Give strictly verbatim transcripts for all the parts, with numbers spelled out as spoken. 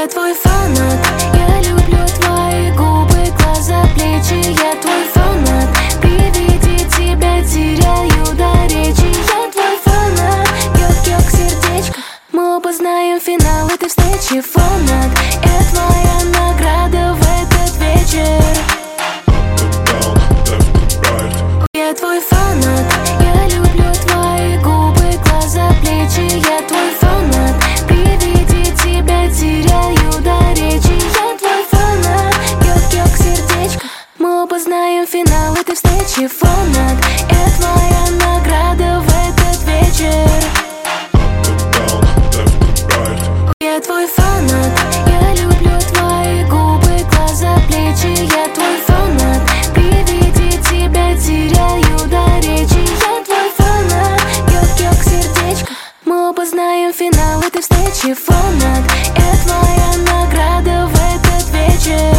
Я твой фанат, я люблю твои губы, глаза, плечи. Я твой фанат, при виде тебя теряю до речи. Я твой фанат, ёк-ёк, сердечко. Мы оба знаем финал этой встречи. Фанат, я твоя награда в этот вечер. Я твой фанат, я люблю твои губы, глаза, плечи. Я твой фанат, при виде тебя теряю до речи. Я твой фанат, ёк-ёк, сердечко. Мы оба знаем финал этой встречи. Фанат, я твоя награда в этот вечер. Я твой фанат, я люблю твои губы, глаза, плечи. Я твой фанат, при виде тебя теряю до речи. Я твой фанат, ёк-ёк, сердечко. Мы оба знаем финал этой встречи. Фанат, я твоя награда в этот вечер.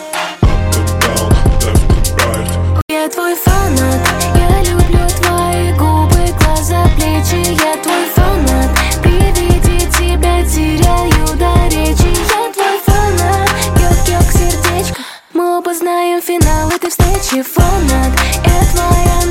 Я твой фанат, я люблю твои губы, глаза, плечи. Я твой фанат, при виде тебя теряю до речи. Я твой фанат, ёк-ёк, сердечко. Мы оба знаем финал этой встречи. Фанат, я твоя